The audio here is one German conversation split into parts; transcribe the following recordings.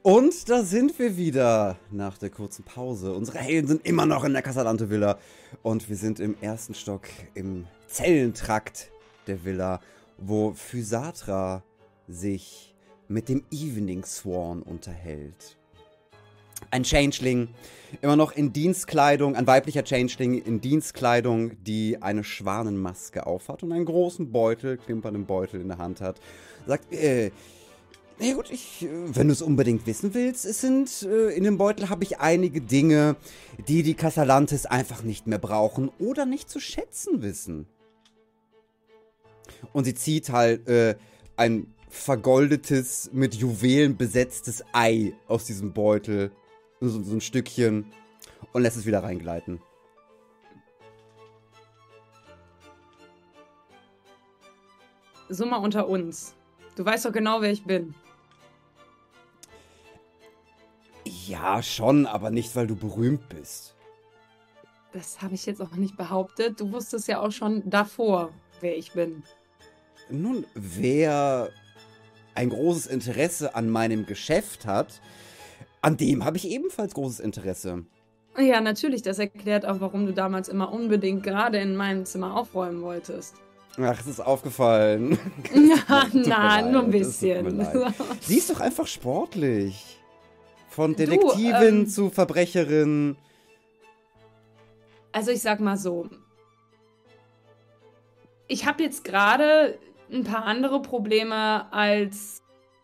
Und da sind wir wieder nach der kurzen Pause. Unsere Helden sind immer noch in der Casalante Villa. Und wir sind im ersten Stock im Zellentrakt der Villa, wo Physatra sich mit dem Evening Sworn unterhält. Ein Changeling, immer noch in Dienstkleidung, ein weiblicher Changeling in Dienstkleidung, die eine Schwanenmaske aufhat und einen großen Beutel, klimpernden Beutel in der Hand hat. Sagt, na gut, wenn du es unbedingt wissen willst, in dem Beutel habe ich einige Dinge, die Casalantes einfach nicht mehr brauchen oder nicht zu schätzen wissen. Und sie zieht halt ein vergoldetes, mit Juwelen besetztes Ei aus diesem Beutel, so ein Stückchen, und lässt es wieder reingleiten. So mal unter uns. Du weißt doch genau, wer ich bin. Ja, schon, aber nicht, weil du berühmt bist. Das habe ich jetzt auch nicht behauptet. Du wusstest ja auch schon davor, wer ich bin. Nun, wer ein großes Interesse an meinem Geschäft hat, an dem habe ich ebenfalls großes Interesse. Ja, natürlich. Das erklärt auch, warum du damals immer unbedingt gerade in meinem Zimmer aufräumen wolltest. Ach, es ist aufgefallen. Ja, nein, nur ein bisschen. Sie ist doch einfach sportlich. Von Detektivin zu Verbrecherin. Also ich sag mal so. Ich habe jetzt gerade ein paar andere Probleme, als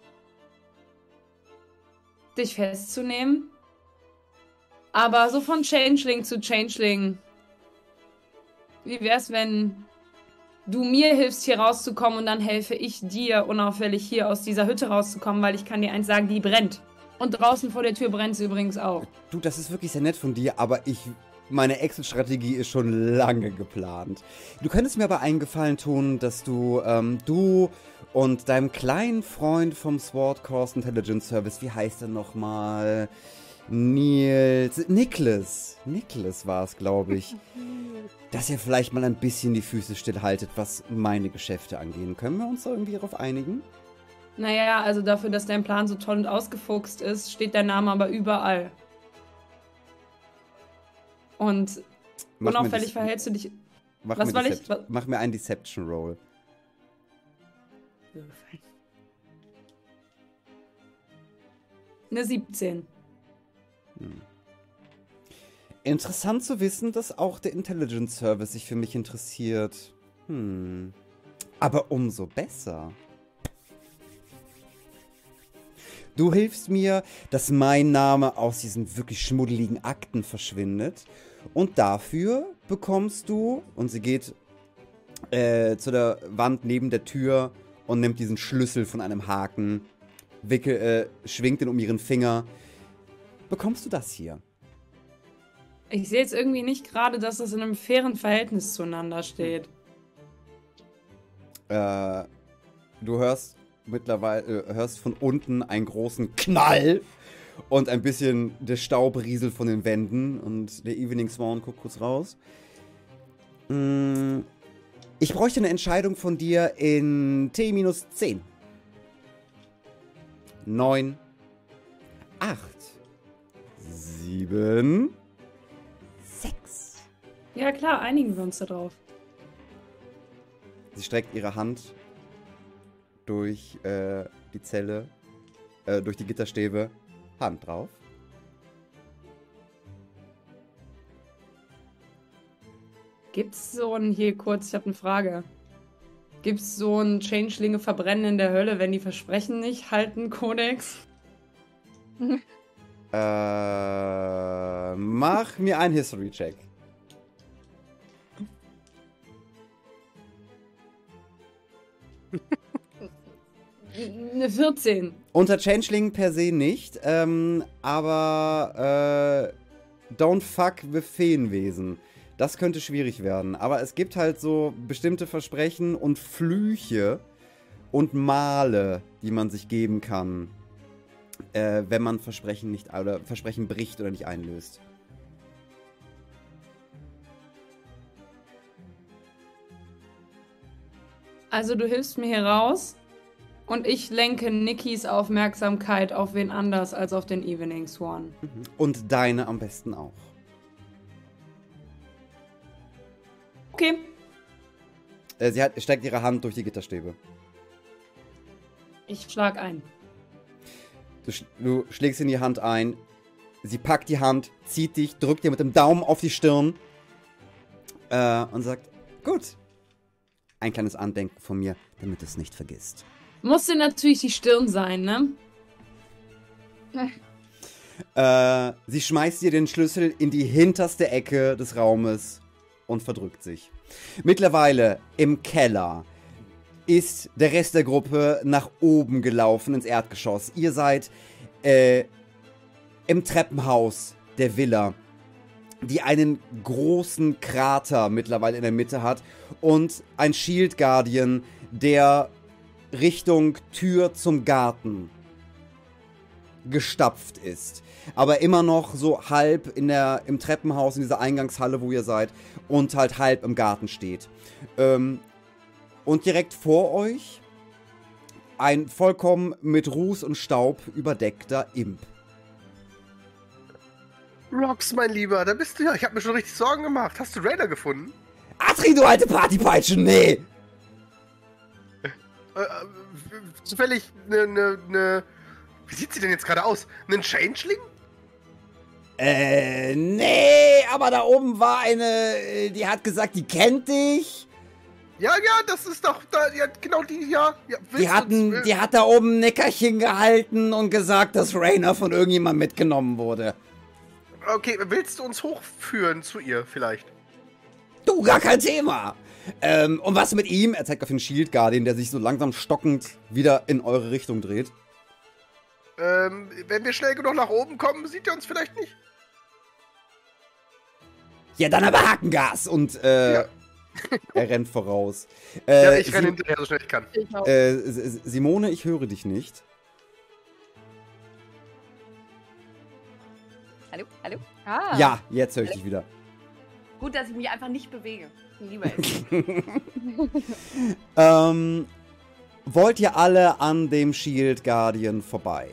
dich festzunehmen. Aber so von Changeling zu Changeling. Wie wär's, wenn du mir hilfst, hier rauszukommen und dann helfe ich dir, unauffällig hier aus dieser Hütte rauszukommen, weil ich kann dir eins sagen, die brennt. Und draußen vor der Tür brennt sie übrigens auch. Du, das ist wirklich sehr nett von dir, aber meine Exit-Strategie ist schon lange geplant. Du könntest mir aber einen Gefallen tun, dass du und deinem kleinen Freund vom Sword Course Intelligence Service, wie heißt er nochmal? Nicholas war es, glaube ich. Dass ihr vielleicht mal ein bisschen die Füße stillhaltet, was meine Geschäfte angehen. Können wir uns da irgendwie darauf einigen? Naja, also dafür, dass dein Plan so toll und ausgefuchst ist, steht dein Name aber überall. Und unauffällig verhältst du dich... Mach mir einen Deception Roll. Eine 17. Interessant zu wissen, dass auch der Intelligence Service sich für mich interessiert. Aber umso besser. Du hilfst mir, dass mein Name aus diesen wirklich schmuddeligen Akten verschwindet. Und dafür bekommst du, und sie geht zu der Wand neben der Tür und nimmt diesen Schlüssel von einem Haken, schwingt ihn um ihren Finger, bekommst du das hier. Ich sehe jetzt irgendwie nicht gerade, dass das in einem fairen Verhältnis zueinander steht. Du hörst von unten einen großen Knall und ein bisschen der Staub rieselt von den Wänden und der Evening Sworn guckt kurz raus. Ich bräuchte eine Entscheidung von dir in T-10. 9, 8, 7, 6. Ja klar, einigen wir uns da drauf. Sie streckt ihre Hand durch die Zelle, durch die Gitterstäbe. Hand drauf. Gibt's so ein, hier kurz, ich habe eine Frage. Gibt's so ein Changelinge verbrennen in der Hölle, wenn die Versprechen nicht halten, Kodex? Mach mir einen History-Check. Eine 14. Unter Changeling per se nicht, aber don't fuck with Feenwesen. Das könnte schwierig werden. Aber es gibt halt so bestimmte Versprechen und Flüche und Male, die man sich geben kann, wenn man Versprechen bricht oder nicht einlöst. Also du hilfst mir hier raus Und ich lenke Nikis Aufmerksamkeit auf wen anders als auf den Evening Swan. Und deine am besten auch. Okay. Sie steckt ihre Hand durch die Gitterstäbe. Ich schlag ein. Du schlägst in die Hand ein. Sie packt die Hand, zieht dich, drückt dir mit dem Daumen auf die Stirn und sagt, gut, ein kleines Andenken von mir, damit du es nicht vergisst. Musste natürlich die Stirn sein, ne? Sie schmeißt dir den Schlüssel in die hinterste Ecke des Raumes und verdrückt sich. Mittlerweile im Keller ist der Rest der Gruppe nach oben gelaufen ins Erdgeschoss. Ihr seid im Treppenhaus der Villa, die einen großen Krater mittlerweile in der Mitte hat und ein Shield Guardian, der Richtung Tür zum Garten gestapft ist. Aber immer noch so halb im Treppenhaus, in dieser Eingangshalle, wo ihr seid, und halt halb im Garten steht. Und direkt vor euch ein vollkommen mit Ruß und Staub überdeckter Imp. Rox, mein Lieber, da bist du ja. Ich habe mir schon richtig Sorgen gemacht. Hast du Raider gefunden? Atri, du alte Partypeitsche, nee! Zufällig ne. Wie sieht sie denn jetzt gerade aus? Nen Changeling? Nee, aber da oben war eine, die hat gesagt, die kennt dich. Ja, das ist doch, ja, genau die, ja. Die hat da oben ein Nickerchen gehalten und gesagt, dass Rainer von irgendjemandem mitgenommen wurde. Okay, willst du uns hochführen zu ihr vielleicht? Du, gar kein Thema. Und was mit ihm? Er zeigt auf den Shield Guardian, der sich so langsam stockend wieder in eure Richtung dreht. Wenn wir schnell genug nach oben kommen, sieht er uns vielleicht nicht. Ja, dann aber Hakengas und Ja. er rennt voraus. Ja, ich renne hinterher, so schnell ich kann. Ich auch. Simone, ich höre dich nicht. Hallo? Ah. Ja, jetzt höre ich dich wieder. Gut, dass ich mich einfach nicht bewege. Lieber ist. Wollt ihr alle an dem Shield Guardian vorbei?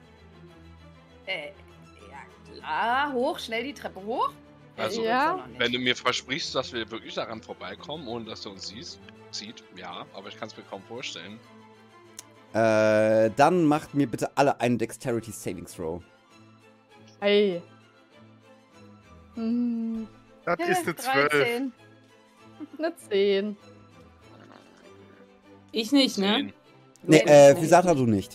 Ja klar, hoch, schnell die Treppe hoch. Also, Ja. wenn du mir versprichst, dass wir wirklich daran vorbeikommen, ohne dass du uns sieht, ja, aber ich kann es mir kaum vorstellen. Dann macht mir bitte alle einen Dexterity Saving Throw. Hey. Das ist eine 12. 13. Eine 10. Ich nicht, ne? 10. Nee, Visatra, du nicht.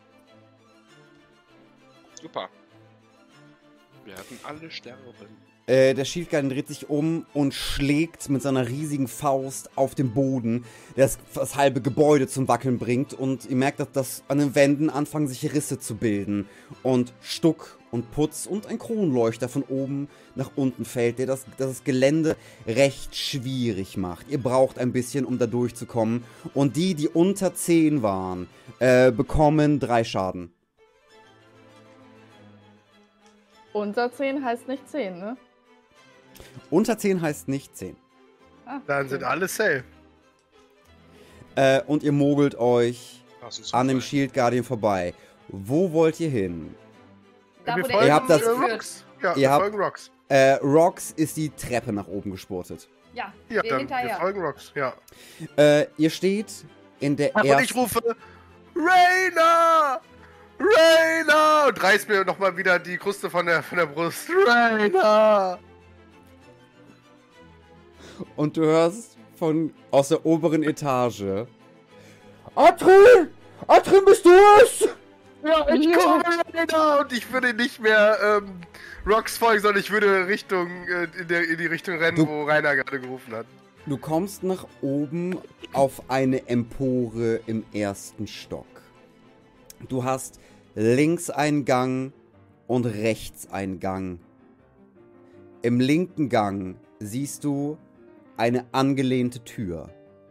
Super. Wir hatten alle sterben. Der Shield Guardian dreht sich um und schlägt mit seiner riesigen Faust auf den Boden, der das halbe Gebäude zum Wackeln bringt. Und ihr merkt, dass an den Wänden anfangen sich Risse zu bilden. Und Stuck und Putz und ein Kronleuchter von oben nach unten fällt, der das Gelände recht schwierig macht. Ihr braucht ein bisschen, um da durchzukommen. Und die unter 10 waren, bekommen 3 Schaden. Unter 10 heißt nicht 10, ne? Unter 10 heißt nicht 10. Ah, Dann sind alle safe. Und ihr mogelt euch Lass uns an dem vorbei. Shield Guardian vorbei. Wo wollt ihr hin? Da, wir wo folgen Ihr habt das- Rox. Ja, ihr wir habt- folgen Rox. Rox ist die Treppe nach oben gespurtet. Ja, Ja, wir dann wir hinterher. folgen Rox, ja. Ihr steht in der Und ich ersten... rufe, Rainer! Rainer! Und reiß mir nochmal wieder die Kruste von der Brust. Rainer! Und du hörst aus der oberen Etage... Atri! Atri, bist du es? Ja, ich komme, Rainer! Und ich würde nicht mehr Rox folgen, sondern ich würde in die Richtung rennen, Du- wo Rainer gerade gerufen hat. Du kommst nach oben auf eine Empore im ersten Stock. Du hast links einen Gang und rechts einen Gang. Im linken Gang siehst du eine angelehnte Tür.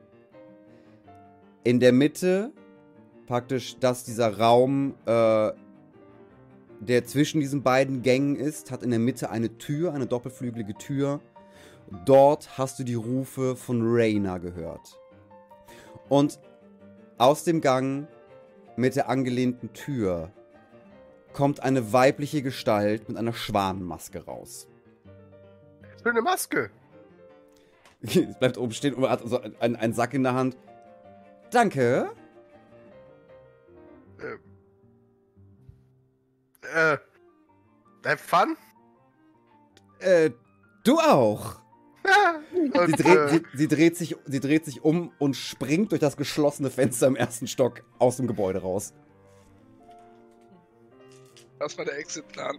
In der Mitte, praktisch, dass dieser Raum, der zwischen diesen beiden Gängen ist, hat in der Mitte eine Tür, eine doppelflügelige Tür. Dort hast du die Rufe von Rainer gehört. Und aus dem Gang mit der angelehnten Tür kommt eine weibliche Gestalt mit einer Schwanenmaske raus. Schöne Maske. Es bleibt oben stehen und hat so einen Sack in der Hand. Danke. Have fun? Du auch. Und, Sie dreht sich um und springt durch das geschlossene Fenster im ersten Stock aus dem Gebäude raus. Das war der Exitplan.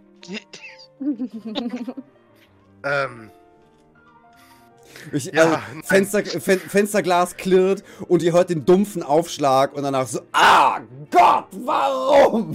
Ja, Fensterglas klirrt und ihr hört den dumpfen Aufschlag und danach so, ah Gott, warum?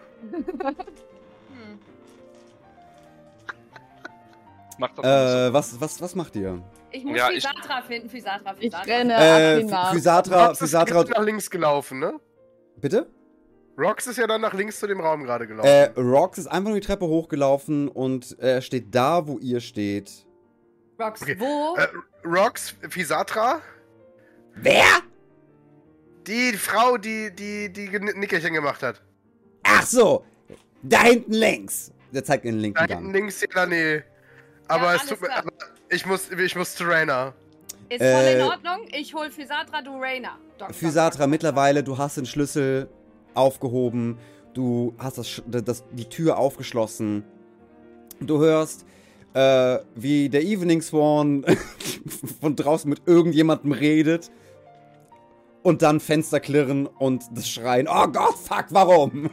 Macht das Was macht ihr? Ich muss Ja, Physatra finden. Physatra. Ich renne Atrin nach. Physatra, Rox ist nach links gelaufen, ne? bitte? Rox ist ja dann nach links zu dem Raum gerade gelaufen. Rox ist einfach nur die Treppe hochgelaufen und steht da, wo ihr steht. Rox, Okay. wo? Rox, Physatra, Wer? die Frau, die Nickerchen gemacht hat. Ach so, da hinten links. Der zeigt in den linken Da Gang. hinten links, ja, nee. Aber Ja, es tut mir, alles aber ich muss zu Rainer. Ist voll in Ordnung. Ich hol Physatra, du Rainer. Physatra, mittlerweile, du hast den Schlüssel aufgehoben, du hast die Tür aufgeschlossen. Du hörst, wie der Evening Swan von draußen mit irgendjemandem redet. Und dann Fenster klirren und das Schreien. Oh Gott, fuck, warum?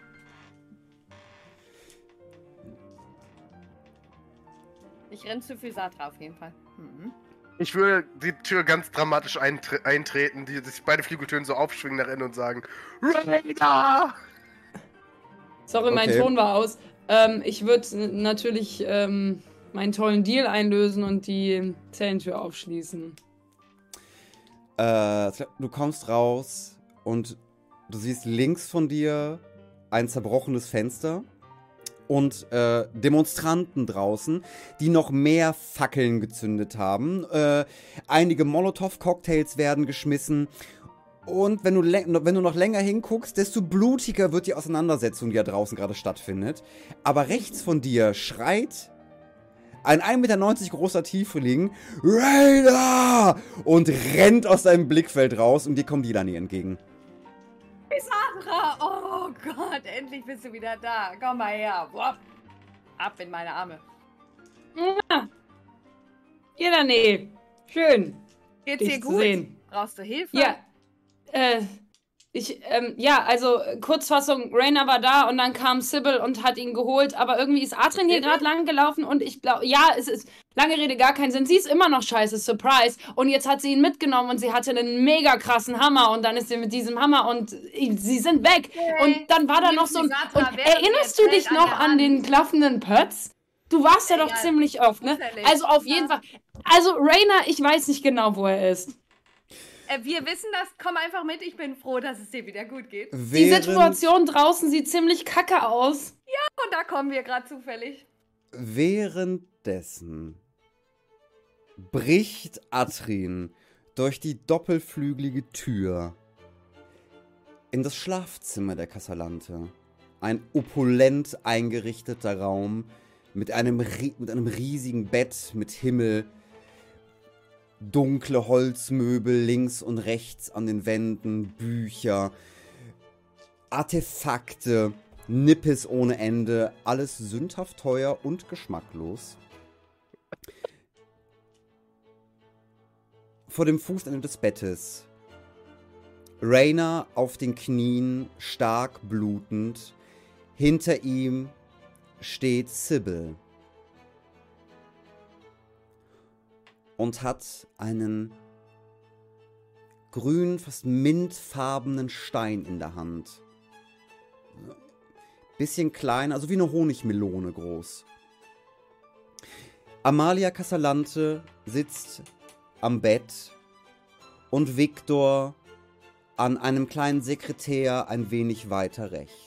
Ich renn zu Physatra auf jeden Fall. Mhm. Ich würde die Tür ganz dramatisch eintreten, die sich beide Flügeltüren so aufschwingen nach innen und sagen: Rainer! Sorry, mein Okay. Ton war aus. Ich würde natürlich meinen tollen Deal einlösen und die Zellentür aufschließen. Du kommst raus und du siehst links von dir ein zerbrochenes Fenster und Demonstranten draußen, die noch mehr Fackeln gezündet haben. Einige Molotow-Cocktails werden geschmissen. Und wenn du noch länger hinguckst, desto blutiger wird die Auseinandersetzung, die da draußen gerade stattfindet. Aber rechts von dir schreit ein 1,90 Meter großer Tiefling, Rainer! Und rennt aus deinem Blickfeld raus und dir kommt Dilani entgegen. Physatra! Oh Gott, endlich bist du wieder da. Komm mal her. Wupp. Ab in meine Arme. Jelane, schön, Geht's dich dir zu gut? sehen. Brauchst du Hilfe? Ja, also Kurzfassung, Rainer war da und dann kam Sybil und hat ihn geholt, aber irgendwie ist Atrin hier gerade lang gelaufen und ich glaube, ja, es ist, lange Rede, gar keinen Sinn, sie ist immer noch scheiße, Surprise, und jetzt hat sie ihn mitgenommen und sie hatte einen mega krassen Hammer und dann ist sie mit diesem Hammer und sie sind weg und dann war da noch so ein, Physatra, und während erinnerst ihr du dich erzählt noch an der an Hand. den klaffenden Pötz? Du warst ja doch Ja, ziemlich oft, ne? zufällig. Also auf jeden Fall, also Rainer, ich weiß nicht genau, wo er ist. Wir wissen das. Komm einfach mit. Ich bin froh, dass es dir wieder gut geht. Die Situation draußen sieht ziemlich kacke aus. Und da kommen wir gerade zufällig. Währenddessen bricht Atrin durch die doppelflügelige Tür in das Schlafzimmer der Casalante. Ein opulent eingerichteter Raum mit einem riesigen Bett mit Himmel, dunkle Holzmöbel links und rechts an den Wänden, Bücher, Artefakte, Nippes ohne Ende, alles sündhaft teuer und geschmacklos. Vor dem Fußende des Bettes Rainer auf den Knien, stark blutend. Hinter ihm steht Sybil und hat einen grün, fast mintfarbenen Stein in der Hand. Bisschen klein, also wie eine Honigmelone groß. Amalia Casalante sitzt am Bett und Viktor an einem kleinen Sekretär ein wenig weiter rechts.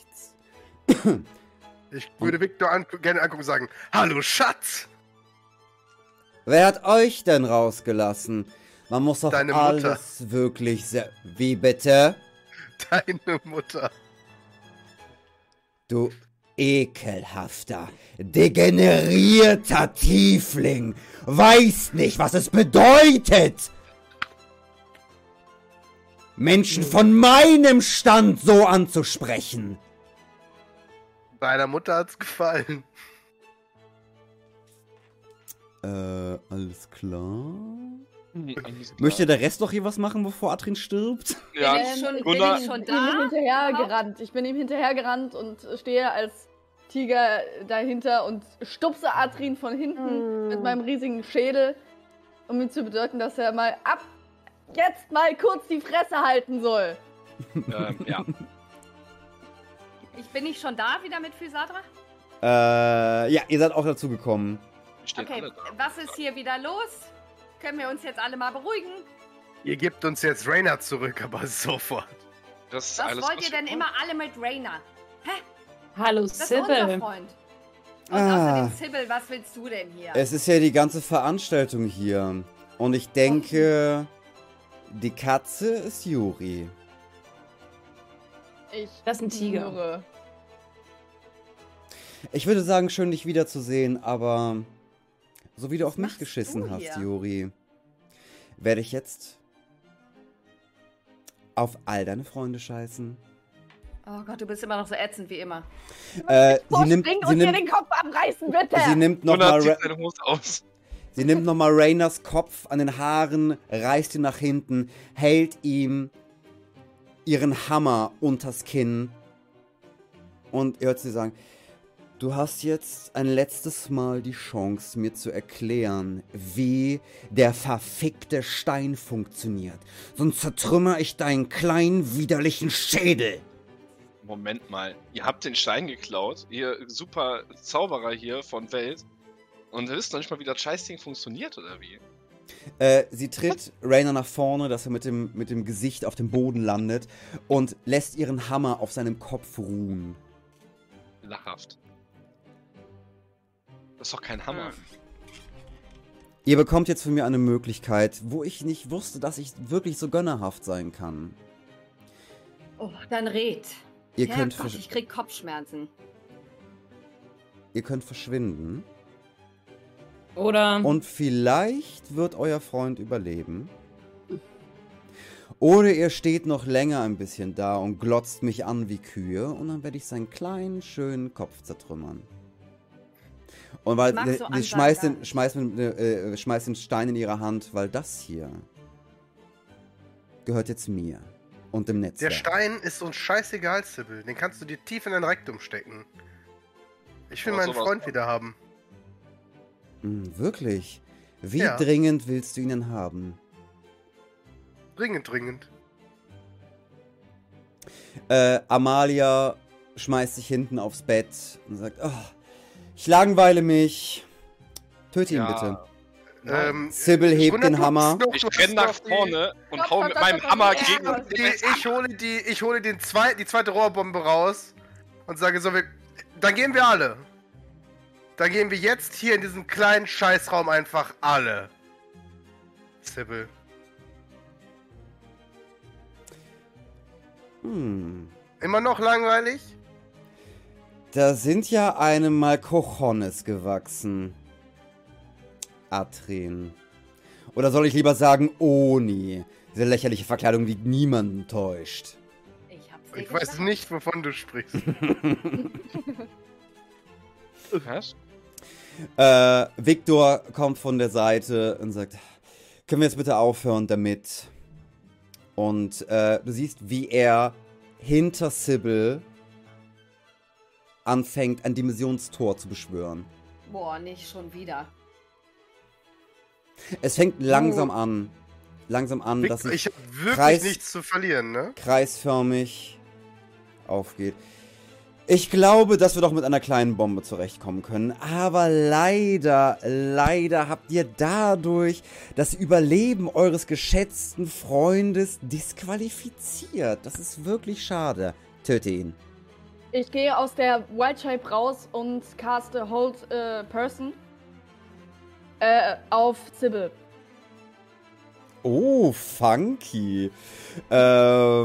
Ich würde Victor gerne angucken und sagen: Hallo, Schatz! Wer hat euch denn rausgelassen? Man muss doch Deine Mutter. alles wirklich sehr... Wie bitte? Deine Mutter. Du ekelhafter, degenerierter Tiefling, weißt nicht, was es bedeutet, Menschen von meinem Stand so anzusprechen. Deiner Mutter hat's gefallen. Alles klar. Alles klar. Möchte der Rest noch hier was machen, bevor Atrin stirbt? Ja, bin ich Gunnar, schon Ich bin ihm da? hinterhergerannt. Ich bin ihm hinterhergerannt und stehe als Tiger dahinter und stupse Atrin von hinten mit meinem riesigen Schädel, um ihm zu bedeuten, dass er jetzt mal kurz die Fresse halten soll. ja. Ich bin nicht schon da wieder mit Physadra? Ja, ihr seid auch dazu gekommen. Stehen Okay, alle da. was ist hier wieder los? Können wir uns jetzt alle mal beruhigen? Ihr gebt uns jetzt Rainer zurück, aber sofort. Das ist Was alles, wollt was ihr wir denn wollen. immer alle mit Rainer? Hallo, Das ist unser Sybil. Freund. Und Ah. außerdem, Sybil, was willst du denn hier? Es ist ja die ganze Veranstaltung hier. Und ich denke, die Katze ist Juri. Das ist ein Tiger. Murre. Ich würde sagen, schön dich wiederzusehen, aber so wie du Was auf mich machst geschissen du hast, hier? Juri, werde ich jetzt auf all deine Freunde scheißen. Oh Gott, du bist immer noch so ätzend wie immer. Sie nimmt und dir den Kopf abreißen, bitte! sie nimmt Gunnar nochmal zieht seine Hose aus. Sie nimmt nochmal Rainers Kopf an den Haaren, reißt ihn nach hinten, hält ihm ihren Hammer unters Kinn und ihr hört sie sagen, du hast jetzt ein letztes Mal die Chance, mir zu erklären, wie der verfickte Stein funktioniert. Sonst zertrümmer ich deinen kleinen, widerlichen Schädel. Moment mal, ihr habt den Stein geklaut, ihr super Zauberer hier von Welt, und ihr wisst noch nicht mal, wie das Scheißding funktioniert, oder wie? Sie tritt Rainer nach vorne, dass er mit dem Gesicht auf dem Boden landet und lässt ihren Hammer auf seinem Kopf ruhen. Lachhaft. Das ist doch kein Hammer. Ihr bekommt jetzt von mir eine Möglichkeit, wo ich nicht wusste, dass ich wirklich so gönnerhaft sein kann. Oh, dann red. Ihr könnt, Herrgott, ich krieg Kopfschmerzen. ihr könnt verschwinden Oder und vielleicht wird euer Freund überleben. Oder ihr steht noch länger ein bisschen da und glotzt mich an wie Kühe und dann werde ich seinen kleinen, schönen Kopf zertrümmern. Und weil mag so sie Ansagen schmeißt den Stein in ihre Hand, weil das hier gehört jetzt mir und dem Der Netzwerk. Stein ist uns scheißegal, Sybil. Den kannst du dir tief in dein Rektum stecken. Ich will Aber meinen sowas Freund von. wieder haben. Wirklich? Wie Ja. dringend willst du ihn denn haben? Dringend, dringend. Amalia schmeißt sich hinten aufs Bett und sagt, oh, ich langweile mich. Töte ihn bitte. Sybil hebt Gunnar, den du Hammer. hast noch- Ich du hast renne nach noch die- vorne und Stopp, hau stopp, mit stopp, meinem stopp, Hammer stopp. gegen Ich hole die zweite Rohrbombe raus und sage so, dann gehen wir alle. Dann gehen wir jetzt hier in diesem kleinen Scheißraum einfach alle. Sybil. Immer noch langweilig? Da sind ja einem mal Cojones gewachsen. Atrin. Oder soll ich lieber sagen Oni? Diese lächerliche Verkleidung, die niemanden täuscht. Ich hab's dir Ich weiß gesagt. nicht, wovon du sprichst. Was? Victor kommt von der Seite und sagt, können wir jetzt bitte aufhören damit? Und du siehst, wie er hinter Sybil anfängt, ein Dimensionstor zu beschwören. Boah, nicht schon wieder. Es fängt langsam an. Langsam an, dass Victor, es ich habe wirklich Kreis- nichts zu verlieren, ne? kreisförmig aufgeht. Ich glaube, dass wir doch mit einer kleinen Bombe zurechtkommen können. Aber leider habt ihr dadurch das Überleben eures geschätzten Freundes disqualifiziert. Das ist wirklich schade. Töte ihn. Ich gehe aus der Wild Shape raus und caste Hold Person auf Sybil. Oh, funky. Wir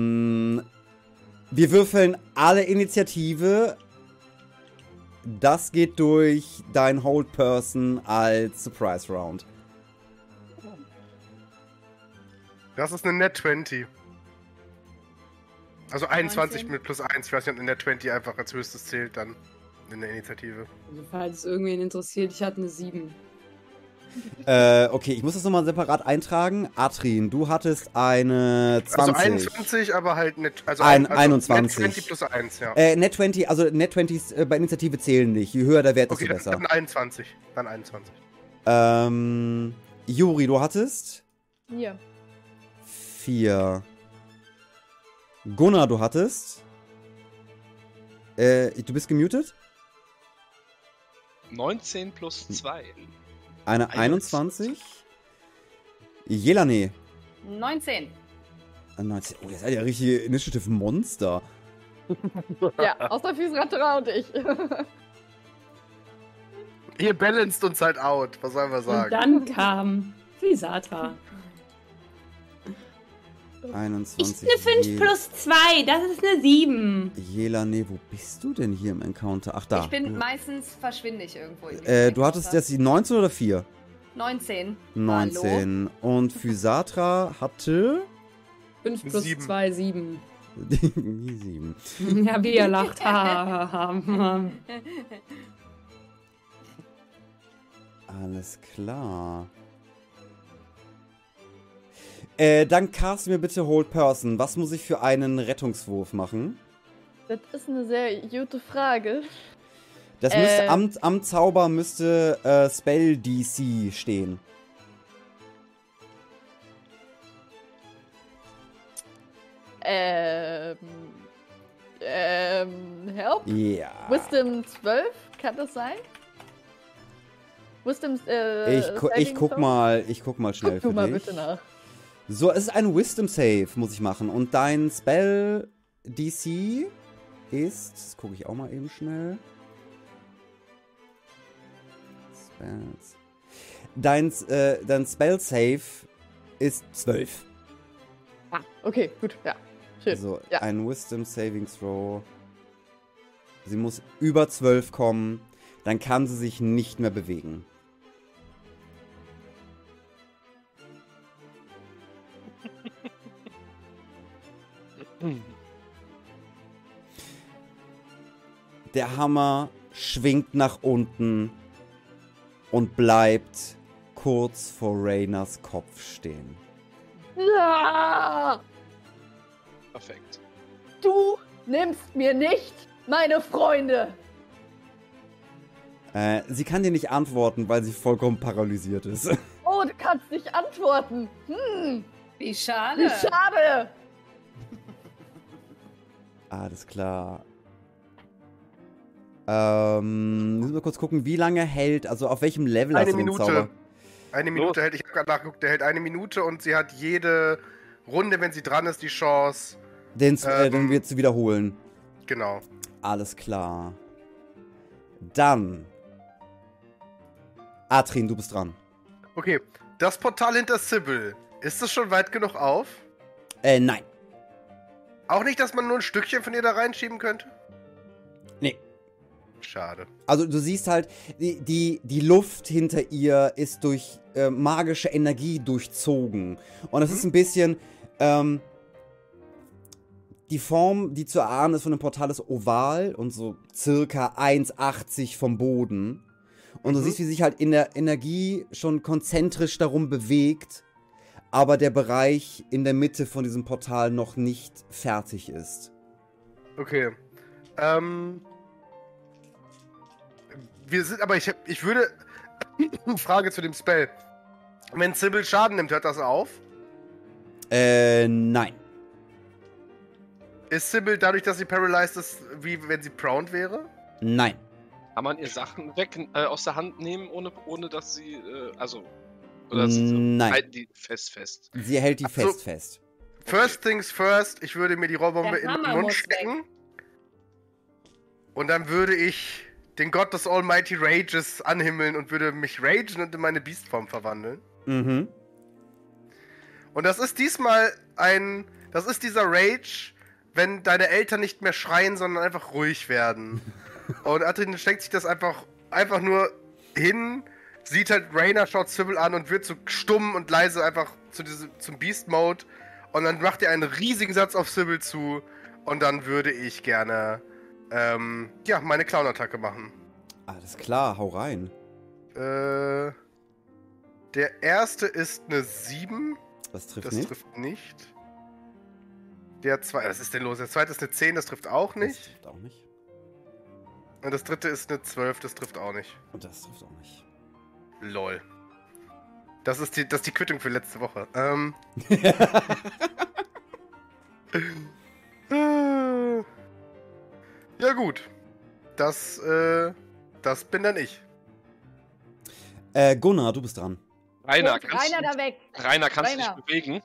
würfeln alle Initiative. Das geht durch dein Hold Person als Surprise Round. Das ist eine Net 20. Also 21 19. mit plus 1. Ich weiß nicht, ob eine Net 20 einfach als höchstes zählt dann in der Initiative. Also, falls es irgendwen interessiert, ich hatte eine 7. Okay, ich muss das nochmal separat eintragen. Atrin, du hattest eine 20. Also 21, aber halt net, also 21. Net 20 plus 1, ja. Net 20, also Net 20s bei Initiative zählen nicht. Je höher der Wert, desto Okay, besser. dann 21. Dann 21. Juri, du hattest Hier. 4. Gunnar, du hattest. Du bist gemutet? 19 plus 2. Eine 21. Jelane. 19. 19. Oh, ihr seid ja richtige Initiative-Monster. Ja, außer Fiesratera und ich. Ihr balanced uns halt out, was sollen wir Und sagen? dann kam Visatra. 21. Ist eine 5 plus 2, das ist eine 7. Jelane, wo bist du denn hier im Encounter? Ach, da. Ich bin meistens verschwinde ich irgendwo. Du hattest jetzt die 19 oder 4? 19. 19. Und Physatra hatte 5 plus 7. 2, 7. 7. Ja, wie ihr lacht. Ha. Alles klar. Dann cast mir bitte Hold Person. Was muss ich für einen Rettungswurf machen? Das ist eine sehr gute Frage. Das müsste am Zauber müsste Spell DC stehen. Help? Ja. Wisdom 12? Kann das sein? Wisdom, Ich guck mal schnell Guck du für mal dich. bitte nach. So, es ist ein Wisdom Save, muss ich machen. Und dein Spell DC ist, das gucke ich auch mal eben schnell. Spells. Dein Spell Save ist 12. Ah, okay, gut, ja. Schön. Also ja. ein Wisdom Saving Throw. Sie muss über 12 kommen, dann kann sie sich nicht mehr bewegen. Der Hammer schwingt nach unten und bleibt kurz vor Raynas Kopf stehen. Ah, Perfekt. du nimmst mir nicht meine Freunde. Sie kann dir nicht antworten, weil sie vollkommen paralysiert ist. Oh, du kannst nicht antworten. Wie schade. Wie schade. Alles klar. Müssen wir kurz gucken, wie lange hält, also auf welchem Level hast Eine du den Minute. Zauber? Eine Minute hält, ich habe gerade nachgeguckt, der hält eine Minute und sie hat jede Runde, wenn sie dran ist, die Chance. Den wird zu wiederholen. Genau. Alles klar. Dann. Atrin, du bist dran. Okay, das Portal hinter Sybil, ist das schon weit genug auf? Nein. Auch nicht, dass man nur ein Stückchen von ihr da reinschieben könnte? Nee. Schade. Also du siehst halt, die Luft hinter ihr ist durch magische Energie durchzogen. Und es ist ein bisschen, die Form, die zu erahnen ist von dem Portal, ist oval und so circa 1,80 vom Boden. Und du siehst, wie sich halt in der Energie schon konzentrisch darum bewegt, aber der Bereich in der Mitte von diesem Portal noch nicht fertig ist. Okay. Wir sind, aber ich würde. Frage zu dem Spell. Wenn Sybil Schaden nimmt, hört das auf? Nein. Ist Sybil dadurch, dass sie paralyzed ist, wie wenn sie prone wäre? Nein. Kann man ihr Sachen weg aus der Hand nehmen, ohne dass sie, oder sie so, Nein. halten die fest. Sie hält die Ach so. fest. First things first, ich würde mir die Rohrbombe Der in den Hammer Mund muss stecken. Und dann würde ich den Gott des Almighty Rages anhimmeln und würde mich ragen und in meine Beastform verwandeln. Mhm. Und das ist diesmal das ist dieser Rage, wenn deine Eltern nicht mehr schreien, sondern einfach ruhig werden. Und Adrian steckt sich das einfach nur hin, sieht halt Rainer, schaut Sybil an und wird so stumm und leise einfach zum Beast-Mode. Und dann macht er einen riesigen Satz auf Sybil zu. Und dann würde ich gerne, meine Clown-Attacke machen. Alles klar, hau rein. Der erste ist eine 7. Das trifft Das nicht. trifft nicht. Was ist denn los? Der zweite ist eine 10, das trifft auch Das nicht. trifft auch nicht. Und das dritte ist eine 12, das trifft auch nicht. Und das trifft auch nicht. Lol. Das ist die Quittung für letzte Woche. Ja gut. Das bin dann ich. Gunnar, du bist dran. Rainer, Und Rainer da weg. Rainer, kannst du Rainer. dich bewegen?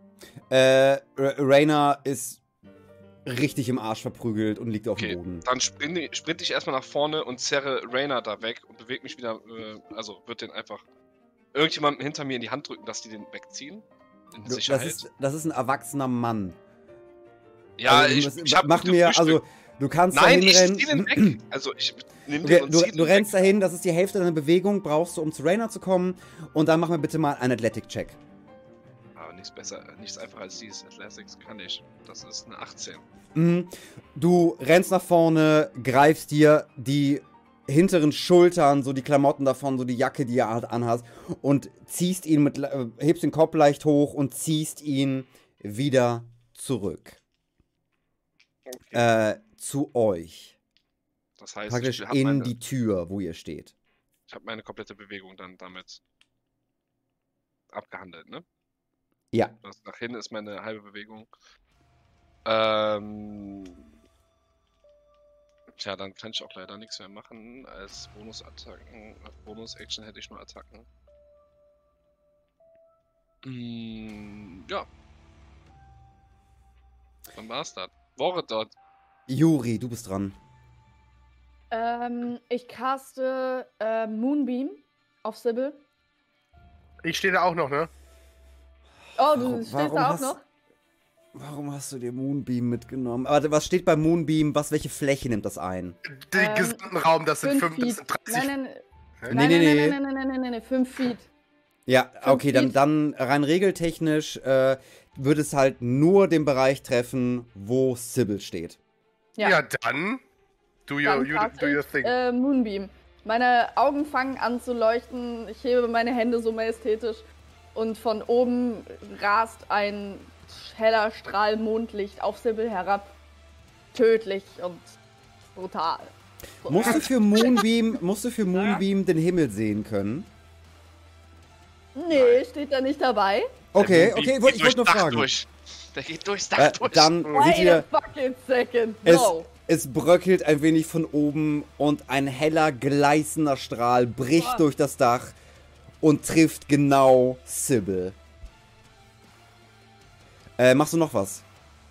Rainer ist richtig im Arsch verprügelt und liegt auf Okay, dem Boden. dann sprinte ich erstmal nach vorne und zerre Rainer da weg und bewege mich wieder, wird den einfach irgendjemandem hinter mir in die Hand drücken, dass die den wegziehen. In Sicherheit. Das ist ein erwachsener Mann. Ja, Also, ich hab mach mir, gefrühstückt. also du kannst Nein, dahin ich rennen. zieh den weg. Also ich nehme Okay, den und zieh den du rennst weg. dahin, das ist die Hälfte deiner Bewegung, brauchst du, um zu Rainer zu kommen. Und dann mach mir bitte mal einen Athletic-Check. Aber nichts einfacher als dieses Athletics kann ich. Das ist eine 18. Mhm. Du rennst nach vorne, greifst dir die hinteren Schultern, so die Klamotten davon, so die Jacke, die ihr halt anhast, und ziehst ihn hebst den Kopf leicht hoch und ziehst ihn wieder zurück. Okay. Zu euch. Das heißt, Praktisch ich in die Tür, wo ihr steht. habe meine komplette Bewegung dann damit abgehandelt, ne? Ja. Das nach hinten ist meine halbe Bewegung. Tja, dann kann ich auch leider nichts mehr machen. Als Bonusattacken, Bonus-Action hätte ich nur Attacken. Ja. Dann war's das. Woche dort. Juri, du bist dran. Ich caste Moonbeam auf Sybil. Ich stehe da auch noch, ne? Oh, du stehst da auch noch? Warum hast du dir Moonbeam mitgenommen? Aber was steht bei Moonbeam? Welche Fläche nimmt das ein? Den gesamten Raum, das sind 5 das Feet. sind 30. Nein, 5 Feet. Ja, okay, Feet. dann rein regeltechnisch würde es halt nur den Bereich treffen, wo Sybil steht. Ja, dann do Dann your caste thing. ich, Moonbeam. Meine Augen fangen an zu leuchten. Ich hebe meine Hände so majestätisch. Und von oben rast ein heller Strahl Mondlicht auf Sybil herab. Tödlich und brutal. Musst du für Moonbeam den Himmel sehen können? Nee, steht da nicht dabei. Okay, Der ich geht wollte nur durchs Dach fragen. durch. Der geht durchs Dach durch. Dann seht Wait a ihr, fucking second. es, No. es bröckelt ein wenig von oben und ein heller, gleißender Strahl bricht durch das Dach und trifft genau Sybil. Machst du noch was?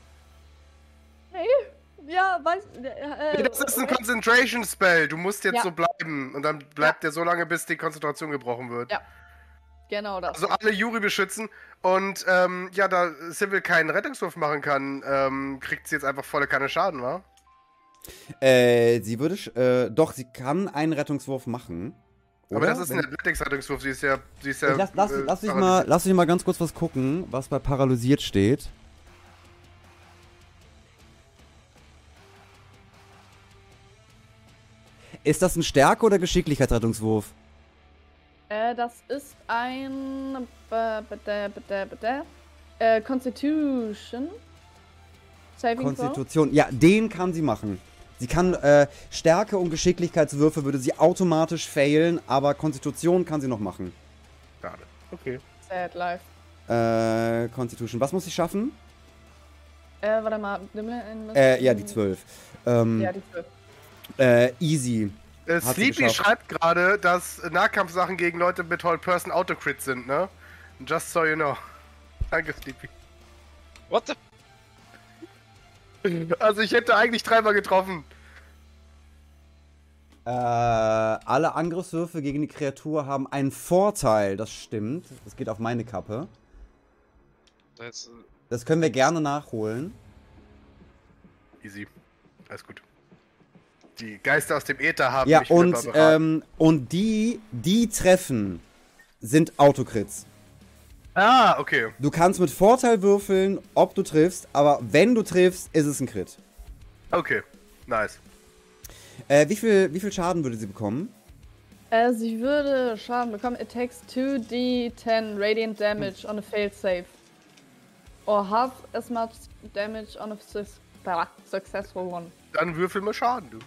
Ja, weiß. Das ist ein Concentration Spell. Du musst jetzt Ja. so bleiben. Und dann bleibt der so lange, bis die Konzentration gebrochen wird. Ja. Genau das. Also alle Juri beschützen. Und da Sybil keinen Rettungswurf machen kann, kriegt sie jetzt einfach volle Kanne Schaden, wa? Sie würde, doch, sie kann einen Rettungswurf machen. Aber Oder? das ist ein Athletics-Rettungswurf. Sie ist ja. Lass mich mal ganz kurz was gucken, was bei paralysiert steht. Ist das ein Stärke- oder Geschicklichkeitsrettungswurf? Das ist ein Constitution Saving Throw. Konstitution. Ja, den kann sie machen. Sie kann Stärke- und Geschicklichkeitswürfe würde sie automatisch failen, aber Konstitution kann sie noch machen. Schade. Okay. Sad life. Constitution. Was muss sie schaffen? Warte mal. Ja, die 12. Ja, die 12. Easy. Hat sie Sleepy geschafft. schreibt gerade, dass Nahkampfsachen gegen Leute mit Hold-Person Autocrit sind, ne? Just so you know. Danke, Sleepy. What the? Also ich hätte eigentlich dreimal getroffen. Alle Angriffswürfe gegen die Kreatur haben einen Vorteil, das stimmt. Das geht auf meine Kappe. Da jetzt, Das können wir gerne nachholen. Easy. Alles gut. Die Geister aus dem Äther haben Ja, mich wunderbar beraten. und die treffen, sind Autokrits. Ah, okay. Du kannst mit Vorteil würfeln, ob du triffst, aber wenn du triffst, ist es ein Crit. Okay. Nice. Wie viel Schaden würde sie bekommen? Sie würde Schaden bekommen. It takes 2d10 radiant damage on a failed save. Or half as much damage on a successful one. Dann würfel mal Schaden, du.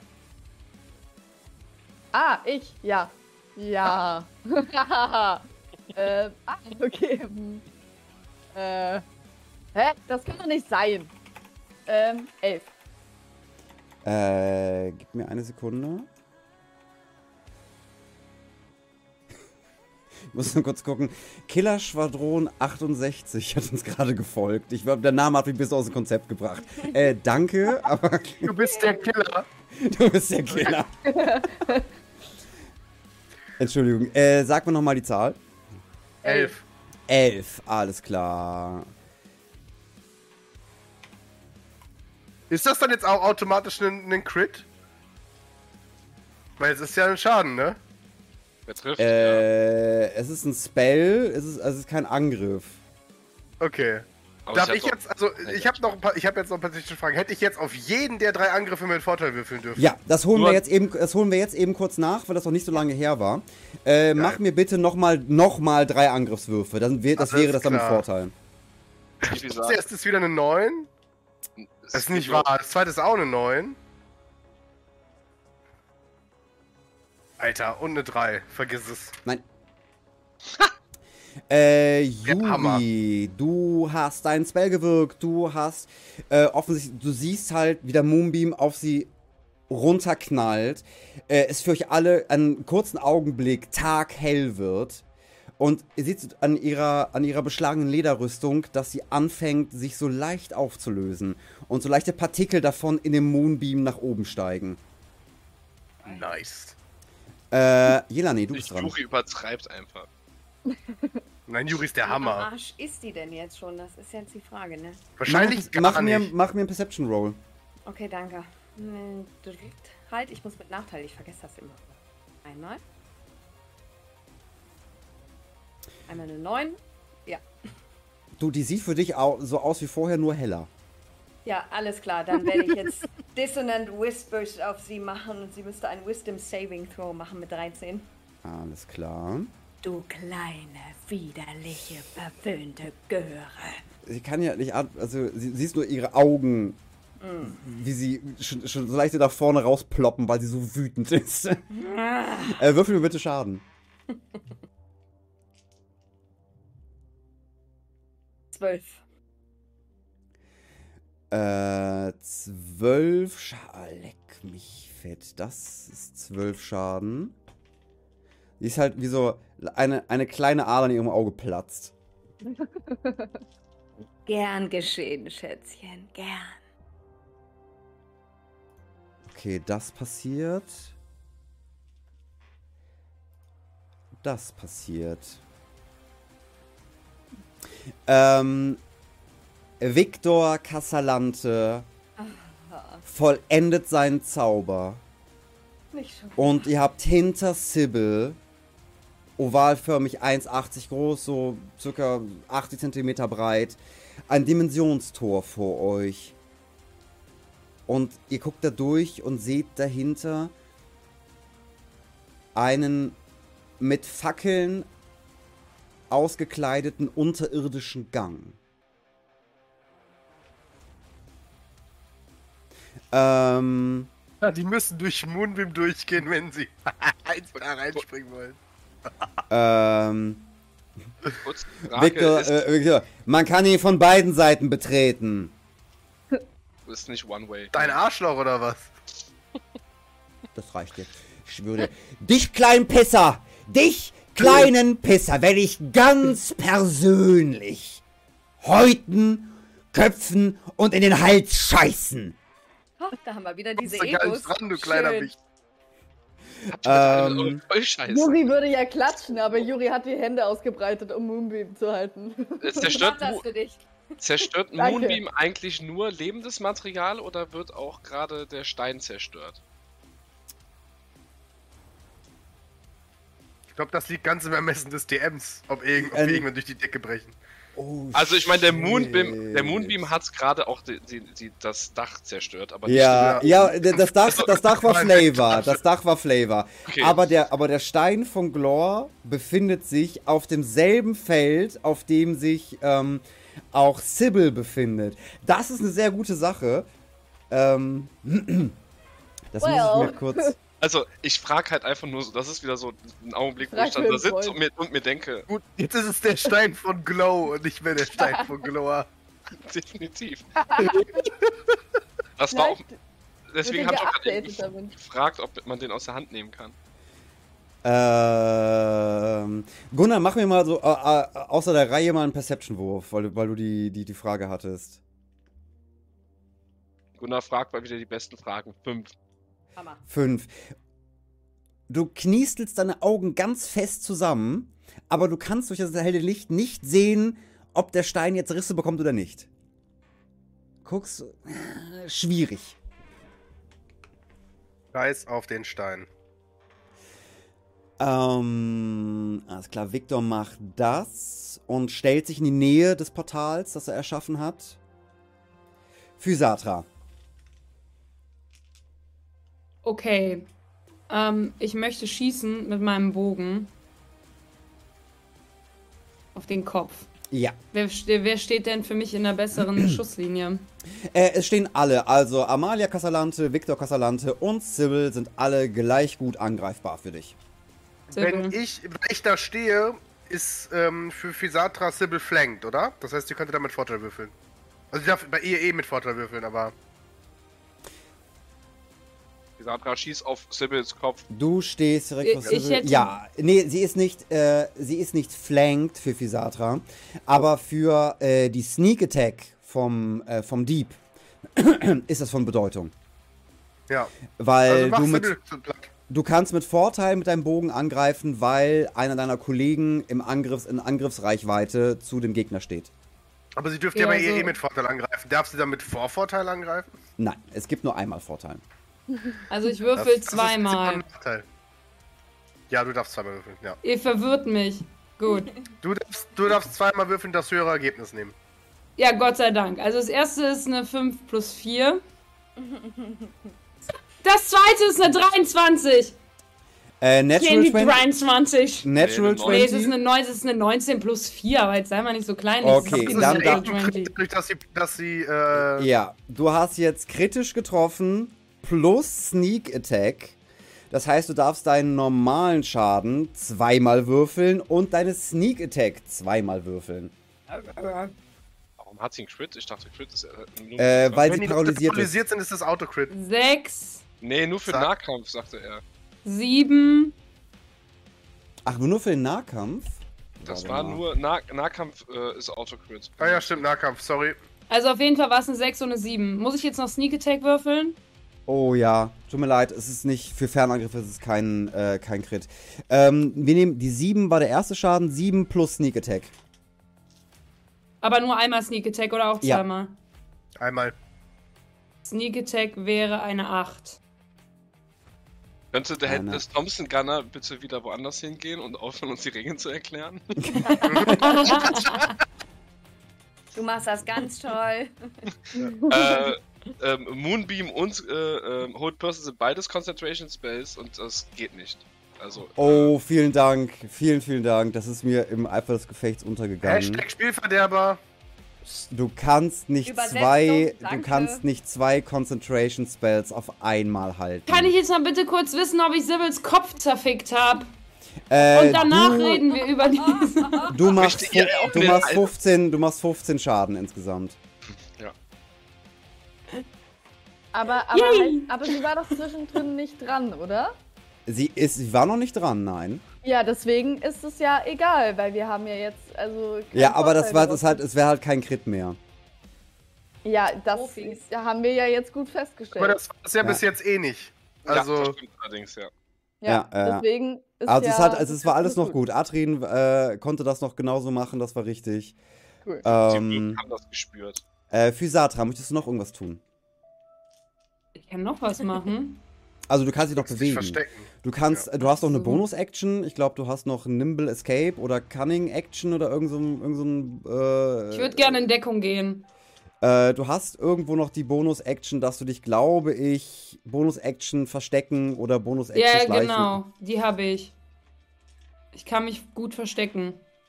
Ah, ich? Ja. Ja. Okay. Hä? Das kann doch nicht sein. 11. Gib mir eine Sekunde. Ich muss nur kurz gucken. Killerschwadron 68 hat uns gerade gefolgt. Ich glaube, der Name hat mich bis aus dem Konzept gebracht. Danke, aber Du bist der Killer. du bist der Killer. Entschuldigung. Sag mir nochmal die Zahl. 11. 11, alles klar. Ist das dann jetzt auch automatisch ein Crit? Weil es ist ja ein Schaden, ne? wer trifft? Es ist ein Spell, es ist kein Angriff. Okay. Aber Darf hab ich doch- jetzt, also ich habe jetzt noch ein paar technische Fragen. Hätte ich jetzt auf jeden der 3 Angriffe mit Vorteil würfeln dürfen? Ja, das holen Nur- wir jetzt eben kurz nach, weil das noch nicht so lange her war. Mach mir bitte nochmal 3 Angriffswürfe. Das wäre das dann mit klar. Vorteil. Wie viel Das sagen? erste ist wieder eine 9. Das ist nicht wahr. Das zweite ist auch eine 9. Alter, und eine 3. Vergiss es. Nein. Hammer. Yuri, du hast deinen Spell gewirkt, du hast offensichtlich, du siehst halt, wie der Moonbeam auf sie runterknallt, es für euch alle einen kurzen Augenblick taghell wird und ihr seht an ihrer beschlagenen Lederrüstung, dass sie anfängt, sich so leicht aufzulösen und so leichte Partikel davon in dem Moonbeam nach oben steigen. Nice. Jelani, du bist dran. Juri übertreibt einfach. Nein, Juri ist der Am Hammer. Arsch ist die denn jetzt schon? Das ist jetzt die Frage, ne? Wahrscheinlich mach gar mir nicht. einen Perception Roll. Okay, danke. Halt, ich muss mit Nachteil, ich vergesse das immer. Einmal. Einmal eine 9. Ja. Du, die sieht für dich so aus wie vorher, nur heller. Ja, alles klar. Dann werde ich jetzt Dissonant Whispers auf sie machen und sie müsste einen Wisdom Saving Throw machen mit 13. Alles klar. Du kleine, widerliche, verwöhnte Göre. Sie kann ja nicht, also sie siehst nur ihre Augen, wie sie schon so leicht nach vorne rausploppen, weil sie so wütend ist. Würfel mir bitte Schaden. 12. 12 Schaden. Leck mich fett. Das ist 12 Schaden. Die ist halt wie so eine kleine Ader in ihrem Auge platzt. Gern geschehen, Schätzchen, gern. Okay, das passiert. Das passiert. Victor Casalante vollendet seinen Zauber. Nicht schon. Und ihr habt hinter Sybil, ovalförmig 1,80 groß, so circa 80 cm breit, ein Dimensionstor vor euch. Und ihr guckt da durch und seht dahinter einen mit Fackeln ausgekleideten unterirdischen Gang. Ja, die müssen durch Moonbeam durchgehen, wenn sie eins da reinspringen wollen. Kurz, Frage Victor, man kann ihn von beiden Seiten betreten. ist nicht One-Way. Dein Arschloch oder was? Das reicht jetzt. Ich würde dich, kleinen Pisser, dich, kleinen Pisser, werde ich ganz persönlich häuten, köpfen und in den Hals scheißen. Oh, da haben wir wieder diese Kommst da gar Egos. nicht dran, du kleiner Schön. Wicht. Habt ihr das alle mit eurem Vollscheiß? Juri würde ja klatschen, aber Juri hat die Hände ausgebreitet, um Moonbeam zu halten. Es Ich mach zerstört das für dich. Zerstört Danke. Moonbeam eigentlich nur lebendes Material oder wird auch gerade der Stein zerstört? Ich glaube, das liegt ganz im Ermessen des DMs, ob wir irgendwann durch die Decke brechen. Oh, Also ich meine, der shit. Moonbeam hat gerade auch das Dach zerstört, aber nicht Ja, das Dach war Flavor. Das Dach war Flavor. Okay. Aber der Stein von Glor befindet sich auf demselben Feld, auf dem sich auch Sybil befindet. Das ist eine sehr gute Sache. Das muss ich mir kurz... Also, ich frage halt einfach nur so, das ist wieder so ein Augenblick, wo Frag ich dann für da einen sitze Freund. und mir denke, Gut, jetzt ist es der Stein von Glow und nicht mehr der Stein von Glower. definitiv. Das war auch, deswegen habe ich auch gerade eben geupdatet damit. gefragt, ob man den aus der Hand nehmen kann. Gunnar, mach mir mal so außer der Reihe mal einen Perception-Wurf, weil du die Frage hattest. Gunnar fragt mal wieder die besten Fragen. 5. Hammer. 5. Du kniestelst deine Augen ganz fest zusammen, aber du kannst durch das helle Licht nicht sehen, ob der Stein jetzt Risse bekommt oder nicht. Guckst, schwierig. Scheiß auf den Stein. Alles klar, Victor macht das und stellt sich in die Nähe des Portals, das er erschaffen hat. Physatra. Okay. Ich möchte schießen mit meinem Bogen. Auf den Kopf. Ja. Wer steht denn für mich in der besseren Schusslinie? Es stehen alle, also Amalia Casalante, Victor Casalante und Sybil sind alle gleich gut angreifbar für dich. Wenn ich da stehe, ist für Physatra Sybil flanked, oder? Das heißt, ihr könntet damit Vorteil würfeln. Also ich darf bei ihr mit Vorteil würfeln, aber... Physatra schießt auf Sybils Kopf. Du stehst direkt vor Ich Sybil. hätte- Ja, nee, sie ist nicht flanked für Physatra, aber für die Sneak Attack vom Dieb ist das von Bedeutung. Ja. Weil Also mach du Sybil zu platt. Du kannst mit Vorteil mit deinem Bogen angreifen, weil einer deiner Kollegen in Angriffsreichweite zu dem Gegner steht. Aber sie dürfte ja Ja, bei ihr so- mit Vorteil angreifen. Darf sie dann mit Vorvorteil angreifen? Nein, es gibt nur einmal Vorteil. Also ich würfel Das ist zweimal. ein Nachteil. Ja, du darfst zweimal würfeln, ja. Ihr verwirrt mich. Gut. Du darfst zweimal würfeln, das höhere Ergebnis nehmen. Ja, Gott sei Dank. Also das erste ist eine 5 plus 4. Das zweite ist eine 23. Natural Die 20. 23. Natural Nee, Nee, es ist 20. eine 19 plus 4, aber jetzt sei mal nicht so klein. Okay, Das ist dann eine da- 20. Dadurch, dass sie Ja, du hast jetzt kritisch getroffen plus Sneak Attack. Das heißt, du darfst deinen normalen Schaden zweimal würfeln und deine Sneak Attack zweimal würfeln. Warum hat sie einen Crit? Ich dachte, Crit ist nur Weil wenn sie die paralysiert ist. sind, ist das Autocrit. 6, Nee, nur für Zack. Nahkampf, sagte er. 7. Ach, nur für den Nahkampf? Das Warte war mal. nur Nahkampf ist Autocrit. Ah ja, stimmt, Nahkampf, sorry. Also auf jeden Fall war es eine 6 und eine 7. Muss ich jetzt noch Sneak Attack würfeln? Oh ja, tut mir leid, es ist nicht, für Fernangriffe ist es kein Crit. Wir nehmen, die 7 war der erste Schaden, 7 plus Sneak Attack. Aber nur einmal Sneak Attack oder auch Ja. zweimal? Einmal. Sneak Attack wäre eine 8. Könnte der Eine. Headless Thompson Gunner bitte wieder woanders hingehen und aufhören, uns die Regeln zu erklären? Du machst das ganz toll. Moonbeam und Hold Person sind beides Concentration Spells und das geht nicht. Also, Oh, vielen Dank, vielen Dank. Das ist mir im Eifer des Gefechts untergegangen. Hashtag Spielverderber. Du kannst nicht Übersetzung, du danke. kannst nicht zwei Concentration Spells auf einmal halten. Kann ich jetzt mal bitte kurz wissen, ob ich Sibyls Kopf zerfickt habe? Äh, Und danach du, reden wir über diese. du machst, Möchte ihr auch du mit machst Al- 15 Schaden insgesamt. Aber Yay. sie war doch zwischendrin nicht dran, oder? Sie war noch nicht dran, nein. Ja, deswegen ist es ja egal, weil wir haben ja jetzt, also... keinen Ja, aber Vorteil es daraus. wäre halt kein Crit mehr. Ja, das Profis. haben wir ja jetzt gut Aber festgestellt. das ist ja bis jetzt eh nicht. ja, Also, das stimmt allerdings, ja. Ja, deswegen ist Also ja... es war alles noch gut. Atrin konnte das noch genauso machen, das war richtig. Cool. Sie haben das gespürt. Physatra, möchtest du noch irgendwas tun? Ich kann noch was machen. Also du kannst dich doch Sich bewegen. verstecken. Du kannst, Ja. du hast noch eine So. Bonus-Action. Ich glaube, du hast noch Nimble Escape oder Cunning Action oder irgend so ein Ich würde gerne in Deckung gehen. Du hast irgendwo noch die Bonus-Action, dass du dich, glaube ich, Bonus-Action verstecken oder Bonus-Action Ja, schleichen. genau. Die habe ich. Ich kann mich gut verstecken.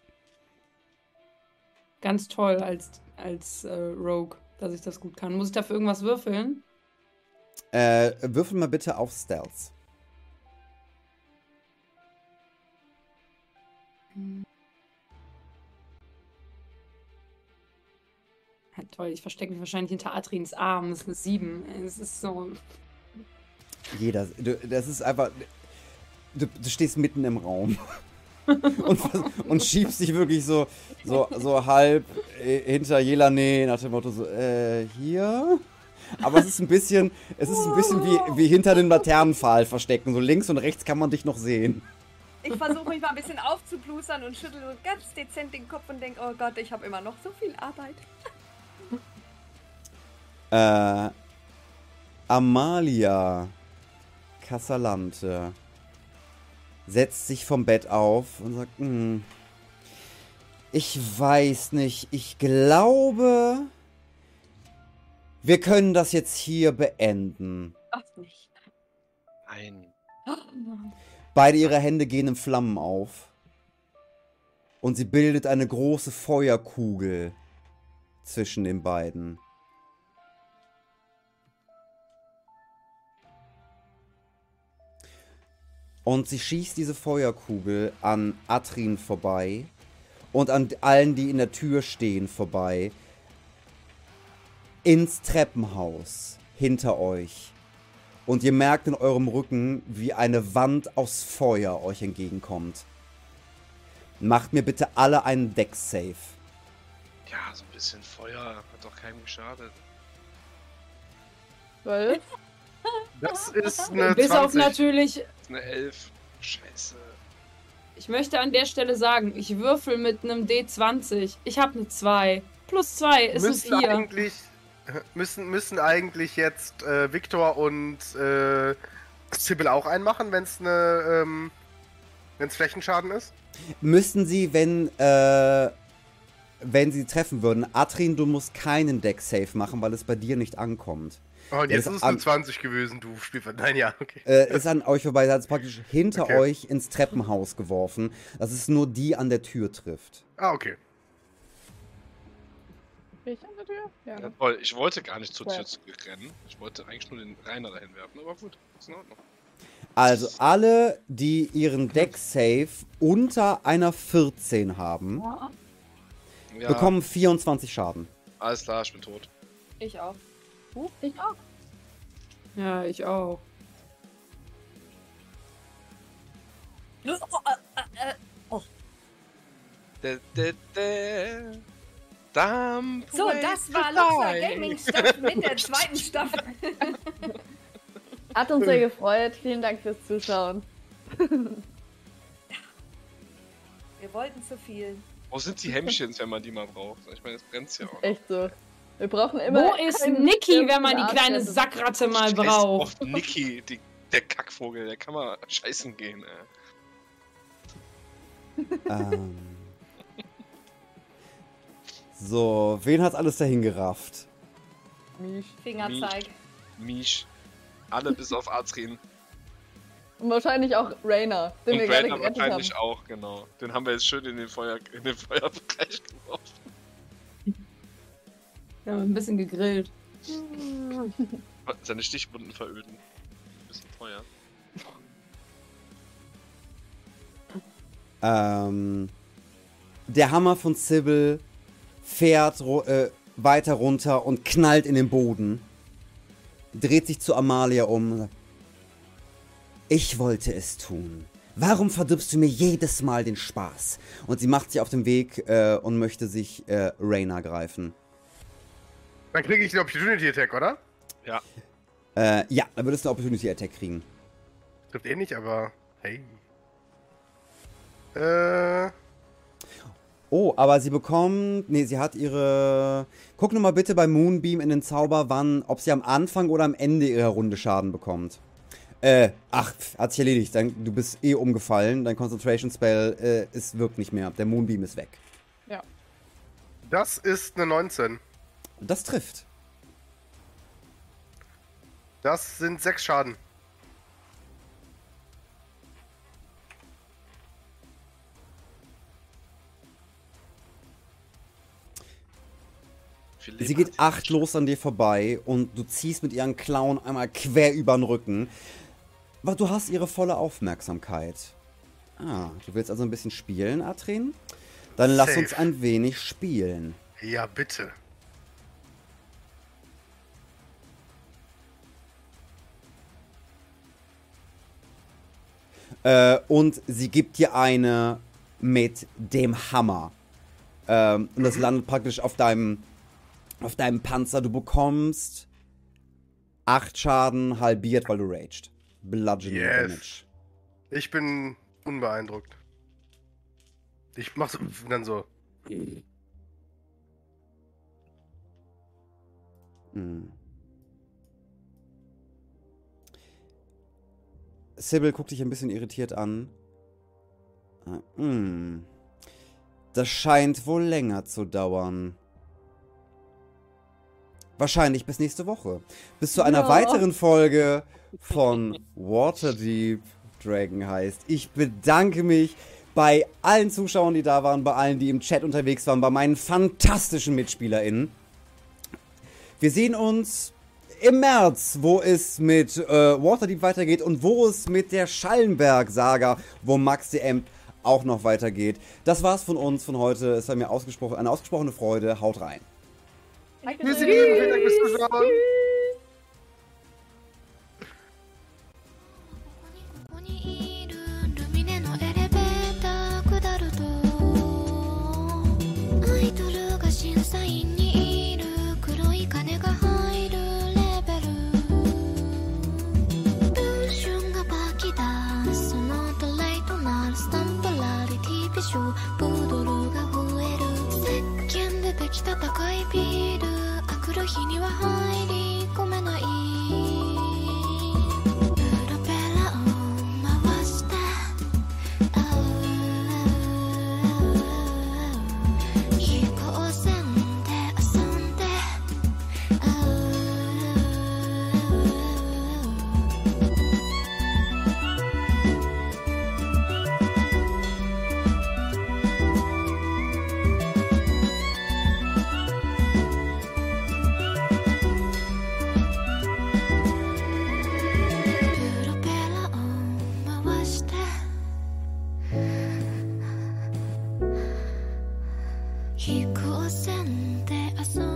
Ganz toll als Rogue, dass ich das gut kann. Muss ich dafür irgendwas würfeln? Würfel mal bitte auf Stealth. Ja, toll, ich verstecke mich wahrscheinlich hinter Atrins Arm. Das ist eine 7. Es ist so. Das ist einfach. Du stehst mitten im Raum. und schiebst dich wirklich so halb hinter Jelane nach dem Motto so, hier? Aber es ist ein bisschen wie hinter den Laternenpfahl verstecken. So links und rechts kann man dich noch sehen. Ich versuche mich mal ein bisschen aufzuplustern und schüttel so ganz dezent den Kopf und denke, oh Gott, ich habe immer noch so viel Arbeit. Amalia Casalante setzt sich vom Bett auf und sagt, ich weiß nicht, ich glaube, wir können das jetzt hier beenden. Ach, nicht. Nein. Beide ihre Hände gehen in Flammen auf und sie bildet eine große Feuerkugel zwischen den beiden. Und sie schießt diese Feuerkugel an Atrin vorbei und an allen, die in der Tür stehen, vorbei. Ins Treppenhaus hinter euch. Und ihr merkt in eurem Rücken, wie eine Wand aus Feuer euch entgegenkommt. Macht mir bitte alle einen Dex-Save. Ja, so ein bisschen Feuer hat doch keinem geschadet. Weil, Das ist eine Bis auf 20. natürlich. Das ist eine 11. Scheiße. Ich möchte an der Stelle sagen, ich würfel mit einem D20. Ich habe eine 2. Plus 2 ist eine 4. Müssen eigentlich jetzt Victor und Sybil auch einmachen, wenn es Flächenschaden ist? Müssten sie, wenn sie treffen würden. Atrin, du musst keinen Dex-Save machen, weil es bei dir nicht ankommt. Oh, und Ja, jetzt das ist es an- eine 20 gewesen, du Spielver. Nein, ja, okay. Ist an euch vorbei, hat es praktisch hinter Okay. euch ins Treppenhaus geworfen, dass es nur die an der Tür trifft. Ah, okay. bin ich an der Tür? Ja. Ja, toll. Ich wollte gar nicht zur Ja. Tür zurückrennen. Ich wollte eigentlich nur den Rainer dahin werfen, aber gut, ist in Ordnung. Also alle, die ihren Dex-Save unter einer 14 haben, Ja, bekommen 24 Schaden. alles klar, ich bin tot. Ich auch. Ich auch. Ja, ich auch. So, das war Luxor Gaming Stuff mit der zweiten Staffel. Hat uns sehr gefreut. Vielen Dank fürs Zuschauen. Wir wollten zu viel. Wo sind die Hemmchens, wenn man die mal braucht? Ich meine, es brennt ja auch. Echt so. Wir brauchen immer. Wo ist einen Niki, Schirm wenn man für die eine kleine Arschkette. Sackratte mal Scheiß braucht? auf Niki, der Kackvogel, der kann mal scheißen gehen, ey. So, wen hat's alles dahin gerafft? Misch. Fingerzeig. Misch. Alle bis auf Atrin. Und wahrscheinlich auch Rainer, den Und wir gerade Rainer gerettet wahrscheinlich haben. auch, genau. Den haben wir jetzt schön in den Feuerbereich geworfen. Wir haben ein bisschen gegrillt. Seine Stichwunden veröden. Ein bisschen Feuer. Der Hammer von Sybil fährt weiter runter und knallt in den Boden. Dreht sich zu Amalia um und sagt, ich wollte es tun. Warum verdirbst du mir jedes Mal den Spaß? Und sie macht sich auf den Weg und möchte sich Raina greifen. Dann kriege ich den Opportunity Attack, oder? Ja. Ja, dann würdest du eine Opportunity Attack kriegen. Trifft eh nicht, aber hey. Oh, aber sie bekommt... Nee, sie hat ihre... Guck nur mal bitte bei Moonbeam in den Zauber, ob sie am Anfang oder am Ende ihrer Runde Schaden bekommt. Hat sich erledigt. Du bist eh umgefallen. Dein Concentration Spell wirkt nicht mehr. Der Moonbeam ist weg. Ja. Das ist eine 19. Das trifft. Das sind 6 Schaden. Viel Leben Sie hat geht sie. achtlos an dir vorbei und du ziehst mit ihren Klauen einmal quer über den Rücken. Aber du hast ihre volle Aufmerksamkeit. Du willst also ein bisschen spielen, Atrin? Dann lass Safe. uns ein wenig spielen. Ja, bitte. Und sie gibt dir eine mit dem Hammer. Und das landet praktisch auf deinem Panzer. Du bekommst 8 Schaden halbiert, weil du raged. Bludgeoning Yes. Damage. Ich bin unbeeindruckt. Ich mach so, dann so. Hm. Sybil guckt dich ein bisschen irritiert an. Das scheint wohl länger zu dauern. Wahrscheinlich bis nächste Woche. Bis zu einer Ja. weiteren Folge von Waterdeep Dragon heißt. Ich bedanke mich bei allen Zuschauern, die da waren, bei allen, die im Chat unterwegs waren, bei meinen fantastischen MitspielerInnen. Wir sehen uns im März, wo es mit Waterdeep weitergeht und wo es mit der Schallenberg-Saga, wo Max DM auch noch weitergeht. Das war's von uns von heute. Es war mir eine ausgesprochene Freude. Haut rein. Tschüss, ihr Lieben. Vielen Dank fürs Zuschauen. ここにいるルミネのエレベーター下るとアイドルが審査員にいる黒い金が入るレベル文春がバキだそのトレイとなるスタンプラリティビジュプードルが増える石鹸でできた高いビールあくる日には入り込めないプロペラを回して飛行船で遊んでプロペラを回して飛行船で遊んで